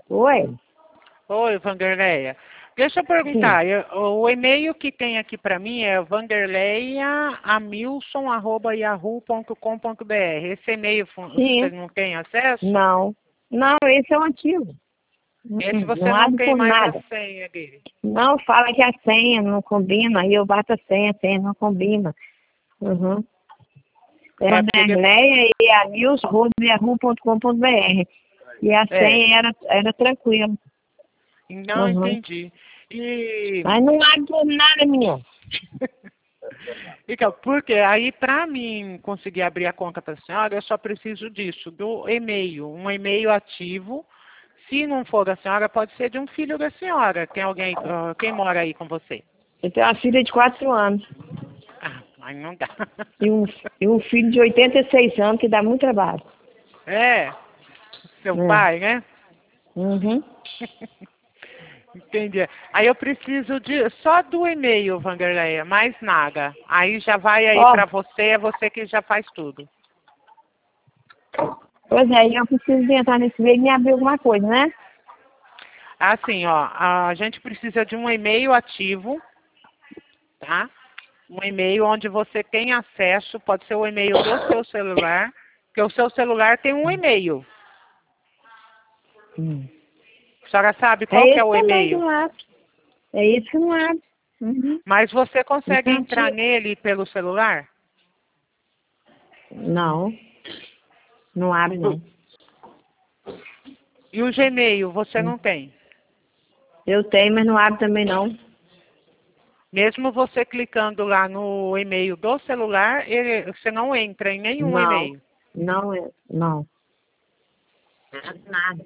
Oi? Oi, Vanderleia. Deixa eu perguntar, o e-mail que tem aqui para mim é vanderleiaamilson@yahoo.com.br. Esse e-mail você Sim. não tem acesso? Não. Não, esse é o antigo. Esse você Não não abre tem por mais a nada. senha dele. Não, fala que a senha não combina, aí eu bato a senha não combina. Uhum. É Porque Vanderleia e amilson@yahoo.com.br. E a senha era tranquila. não Uhum. entendi. E Mas não abre por nada, menina. então, porque aí para mim conseguir abrir a conta para a senhora, eu só preciso disso, do e-mail, um e-mail ativo. Se não for da senhora, pode ser de um filho da senhora. Tem alguém, quem mora aí com você? Eu tenho uma filha de 4 anos. Ah, aí não dá. E um filho de 86 anos que dá muito trabalho. É, seu É. pai, né? Uhum. Entendi. Aí eu preciso só do e-mail, Vanderleia, mais nada. Aí já vai aí Ó, para você, é você que já faz tudo. pois é, eu preciso de entrar nesse meio e me abrir alguma coisa, né? Assim, ó, a gente precisa de um e-mail ativo, tá? Um e-mail onde você tem acesso, pode ser o e-mail do seu celular, porque o seu celular tem um e-mail. A senhora sabe qual É que é esse o também que e-mail? não abre. É esse que não abre. Uhum. Mas você consegue entrar Entendi. nele pelo celular? Não, não abre não. E o Gmail você não tem? Eu tenho, mas não abre também não. Mesmo você clicando lá no e-mail do celular, você não entra em nenhum Não, e-mail. não é, não. Nada.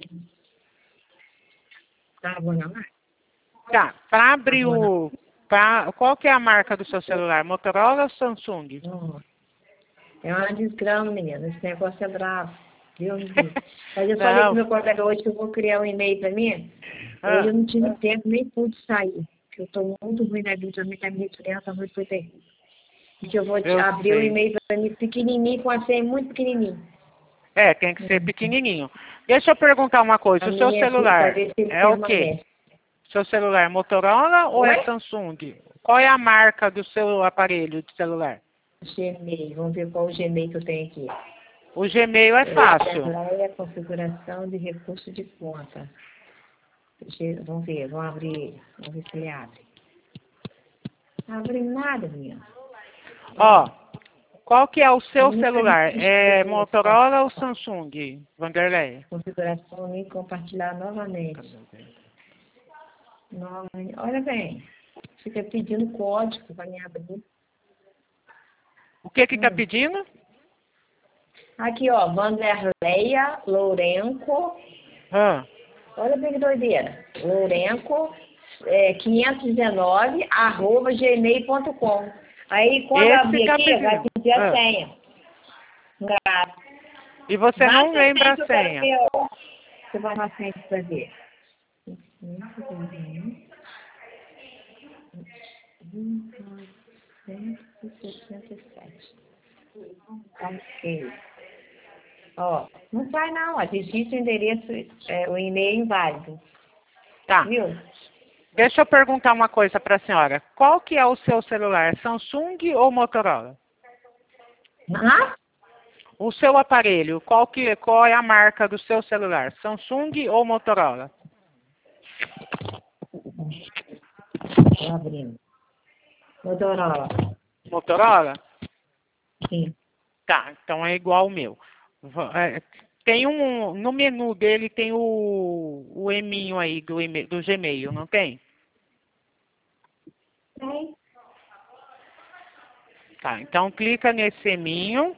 Tá bom, não? Tá, para abrir Tá bom, não. qual que é a marca do seu celular? Motorola ou Samsung? É uma desgrama, menina. Esse negócio é bravo. Deus me livre. Mas eu falei com Não. meu colega hoje que eu vou criar um e-mail para mim. Hoje Ah, eu não tive tempo, nem pude sair. Porque eu estou muito ruim na vida, também tá me resfriando, tá muito terrível. Porque eu vou eu abrir o sei. e-mail para mim pequenininho, com a senha muito pequenininho. É, tem que ser pequenininho. Deixa eu perguntar uma coisa. A O seu minha filha, para celular ver se ele é o quê? permanece. Seu celular é Motorola ou é Oi? Samsung? Qual é a marca do seu aparelho de celular? Gmail. Vamos ver qual o Gmail que eu tenho aqui. O Gmail é fácil. Lá é a configuração de recurso de conta. Vamos ver, vamos abrir. Vamos ver se ele abre. Não abre nada, menina. Ó, qual que é o seu Nunca celular? É escrever essa Motorola ou Samsung, Vanderlei? configuração e compartilhar novamente. Novamente. Olha bem, fica pedindo código para me abrir. O que que tá pedindo? Aqui, ó, Vanderleia Lourenco. Ah, Olha bem que doideira. Lourenco 519 @gmail.com. Aí quando eu esse abrir tá aqui, vai pedindo. pedir a Ah, senha. e você não Mata a lembra senha a que eu quero senha? ver. Ó. Você vai na senha para ver. 1967. Ok. Ó, não vai não, ó. Digite o endereço, o e-mail inválido. Tá. Viu? Deixa eu perguntar uma coisa para a senhora. Qual que é o seu celular, Samsung ou Motorola? Hã? O seu aparelho, qual é a marca do seu celular, Samsung ou Motorola? Tô abrindo. Motorola. Motorola? Sim. Tá, então é igual o meu. Tem no menu dele tem o eminho aí do Gmail, não tem? Tem. Tá, então clica nesse eminho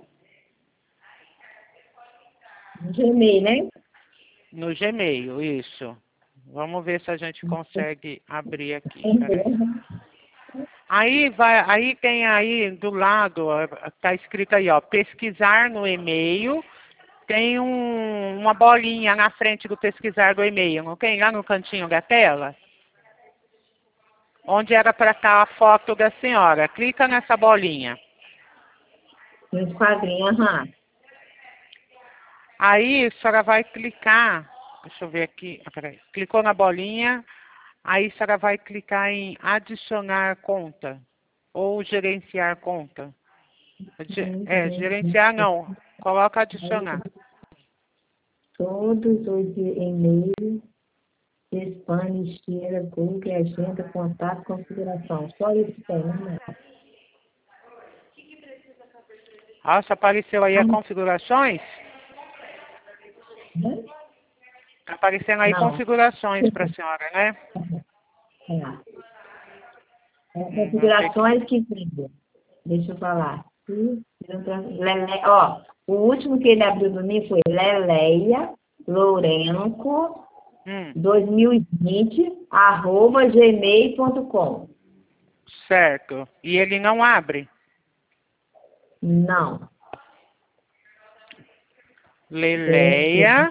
Gmail, né? no Gmail, isso. Vamos ver se a gente consegue abrir aqui, peraí. Aí tem aí do lado, tá escrito aí, ó, pesquisar no e-mail. Tem uma bolinha na frente do pesquisar do e-mail, não tem? Lá no cantinho da tela? Onde era para estar a foto da senhora. Clica nessa bolinha. Nos quadrinhos, aham. Aí a senhora vai clicar Deixa eu ver aqui. Peraí. Clicou na bolinha. Aí a senhora vai clicar em adicionar conta. Ou gerenciar conta. Gerenciar não. Coloca adicionar. Todos os e-mails, spam, lixeira, Google, agenda, contato, configuração. Só isso tem, né? Nossa, apareceu aí as configurações? Tá aparecendo aí Não. configurações para a senhora, né? Configurações que tem. Deixa eu falar. Ó, o último que ele abriu para mim foi Leleia Lourenco 2020 @gmail.com. Certo. E ele não abre? Não. Leleia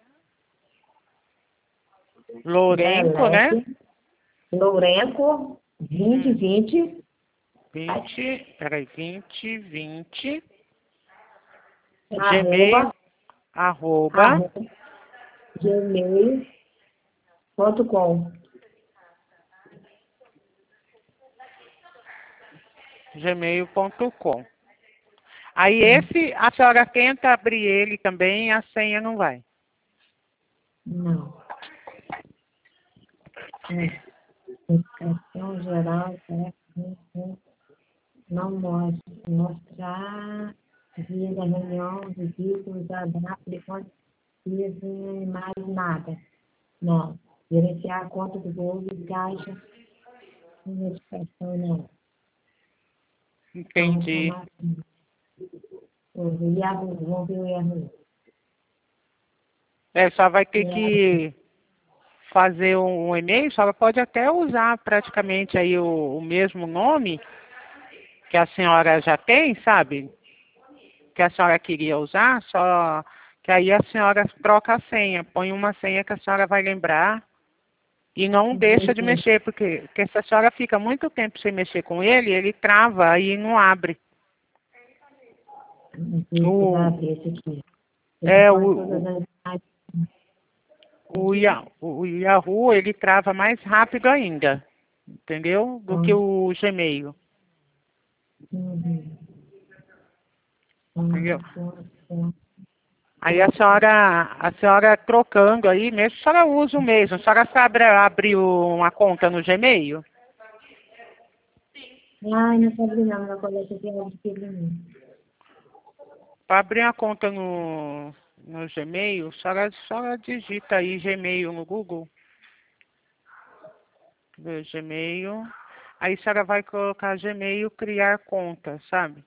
Lourenco, né? Lourenco 2020 2020 Gmail gmail.com. gmail.com. Aí esse, a senhora tenta abrir ele também, a senha não vai. Não. Educação geral, não mostrar dia da reunião, visíveis, adaptar, depois mais nada. Não. Gerenciar a conta do Google, caixa, notificação, não. Entendi. Vamos ver o erro. Só vai ter que fazer um e-mail, só pode até usar praticamente aí o mesmo nome que a senhora já tem, sabe? Que a senhora queria usar, só que aí a senhora troca a senha, põe uma senha que a senhora vai lembrar e não deixa de mexer, porque se a senhora fica muito tempo sem mexer com ele, ele trava e não abre. O Yahoo, ele trava mais rápido ainda, entendeu? Do que o Gmail. Entendeu? Aí a senhora trocando aí, mesmo, a senhora usa o mesmo. A senhora sabe abrir uma conta no Gmail? Ai, não sabe não, na coleta de Para abrir uma conta no Gmail, a senhora digita aí Gmail no Google. Gmail. Aí a senhora vai colocar Gmail, criar conta, sabe?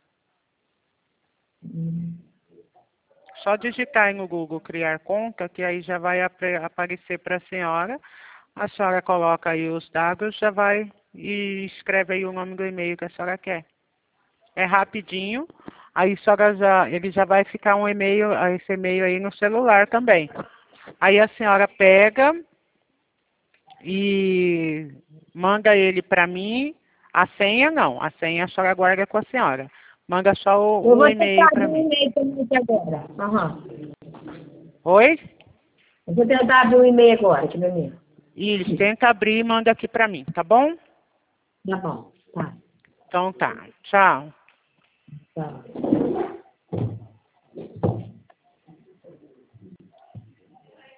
Só digitar aí no Google criar conta, que aí já vai aparecer para a senhora. A senhora coloca aí os dados, já vai e escreve aí o nome do e-mail que a senhora quer. É rapidinho. Aí a senhora ele já vai ficar esse e-mail aí no celular também. Aí a senhora pega e manda ele para mim. A senha não, a senha a senhora guarda com a senhora. Manda só o e-mail para mim. Agora. Oi? Eu vou tentar abrir o e-mail agora, aqui no e-mail. Isso, tenta abrir e manda aqui para mim, tá bom? Tá bom, tá. Então tá, tchau. Tá.